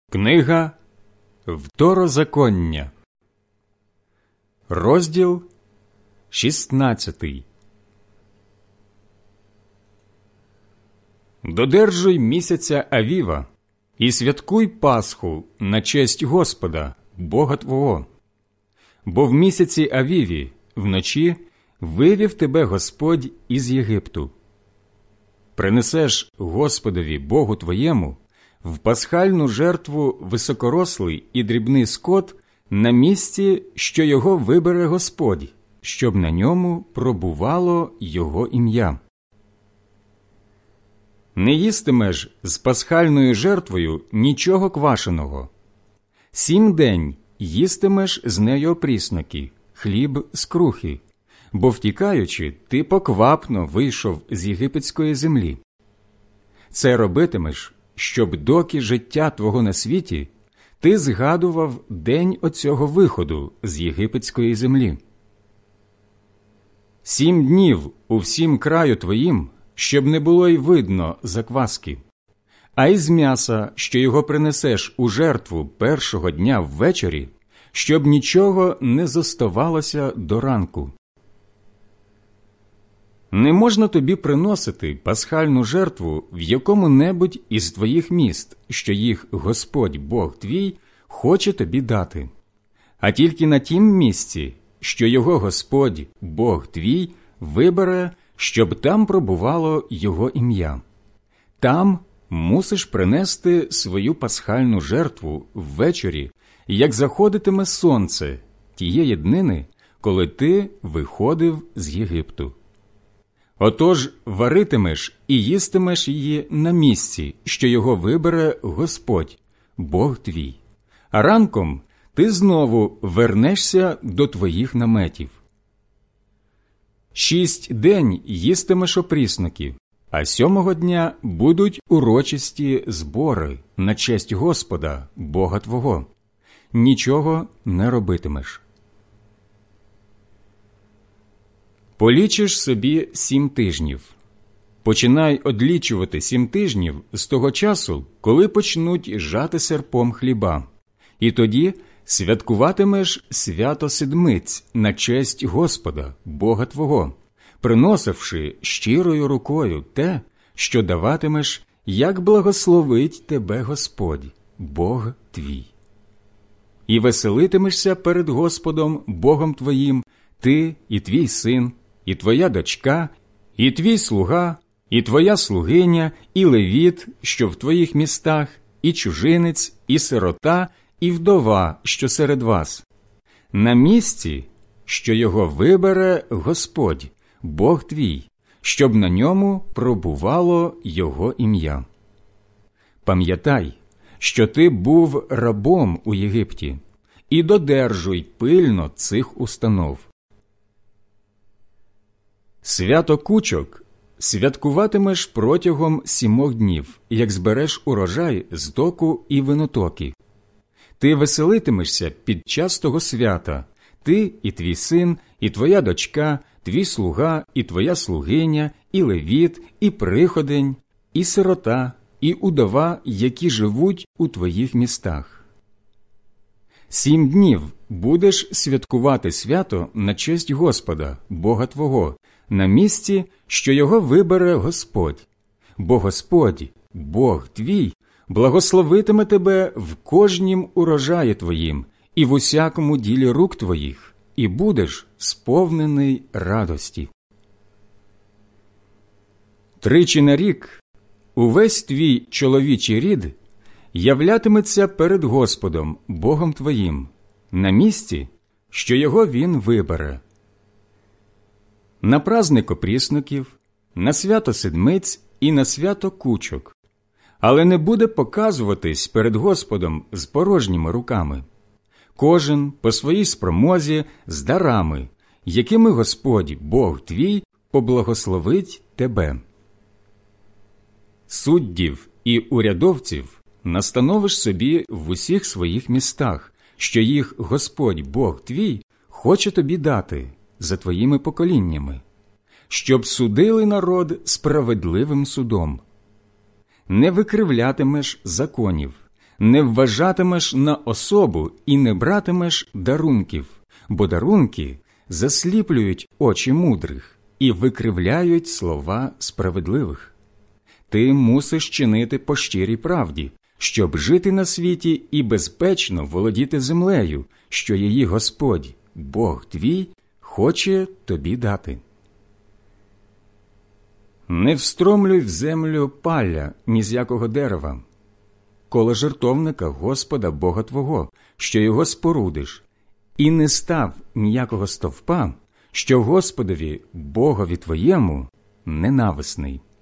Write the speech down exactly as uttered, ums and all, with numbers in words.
Книга Второзаконня, розділ шістнадцятий. Додержуй місяця Авіва і святкуй Пасху на честь Господа, Бога твого. Бо в місяці Авіві вночі вивів тебе Господь із Єгипту. Принесеш Господові Богу твоєму в пасхальну жертву високорослий і дрібний скот на місці, що його вибере Господь, щоб на ньому пробувало його ім'я. Не їстимеш з пасхальною жертвою нічого квашеного. Сім день їстимеш з нею опрісноки, хліб з крухи, бо, втікаючи, ти поквапно вийшов з єгипетської землі. Це робитимеш, щоб доки життя твого на світі, ти згадував день оцього виходу з єгипетської землі. Сім днів у всім краю твоїм, щоб не було й видно закваски, а й з м'яса, що його принесеш у жертву першого дня ввечері, щоб нічого не зоставалося до ранку. Не можна тобі приносити пасхальну жертву в якому-небудь із твоїх міст, що їх Господь Бог твій хоче тобі дати, а тільки на тім місці, що його Господь Бог твій вибере, щоб там пробувало його ім'я. Там мусиш принести свою пасхальну жертву ввечері, як заходитиме сонце тієї днини, коли ти виходив з Єгипту. Отож варитимеш і їстимеш її на місці, що його вибере Господь, Бог твій. А ранком ти знову вернешся до твоїх наметів. Шість день їстимеш опрісноки, а сьомого дня будуть урочисті збори на честь Господа, Бога твого. Нічого не робитимеш. Полічиш собі сім тижнів. Починай одлічувати сім тижнів з того часу, коли почнуть жати серпом хліба. І тоді святкуватимеш свято седмиць на честь Господа, Бога твого, приносивши щирою рукою те, що даватимеш, як благословить тебе Господь, Бог твій. І веселитимешся перед Господом, Богом твоїм, ти і твій син, і твоя дочка, і твій слуга, і твоя слугиня, і левіт, що в твоїх містах, і чужинець, і сирота, і вдова, що серед вас, на місці, що його вибере Господь, Бог твій, щоб на ньому пробувало його ім'я. Пам'ятай, що ти був рабом у Єгипті, і додержуй пильно цих установ. Свято кучок святкуватимеш протягом сімох днів, як збереш урожай з току і винотоки. Ти веселитимешся під час того свята, ти і твій син, і твоя дочка, твій слуга, і твоя слугиня, і левіт, і приходень, і сирота, і удова, які живуть у твоїх містах. Сім днів будеш святкувати свято на честь Господа, Бога твого, на місці, що його вибере Господь. Бо Господь, Бог твій, благословитиме тебе в кожнім урожаї твоїм і в усякому ділі рук твоїх, і будеш сповнений радості. Тричі на рік увесь твій чоловічий рід являтиметься перед Господом, Богом твоїм, на місці, що його він вибере. На праздник опрісників, на свято седмиць і на свято кучок, але не буде показуватись перед Господом з порожніми руками. Кожен по своїй спромозі з дарами, якими Господь, Бог твій, поблагословить тебе. Суддів і урядовців настановиш собі в усіх своїх містах, що їх Господь, Бог твій, хоче тобі дати за твоїми поколіннями, щоб судили народ справедливим судом. Не викривлятимеш законів, Не вважатимеш на особу і не братимеш дарунків, бо дарунки засліплюють очі мудрих і викривляють слова справедливих. Ти мусиш чинити по щирій правді, щоб жити на світі і безпечно володіти землею, що її Господь, Бог твій, хоче тобі дати. Не встромлюй в землю палля ні з якого дерева, коло жертовника Господа Бога твого, що його спорудиш, і не став ніякого стовпа, що Господові, Богові твоєму, ненависний.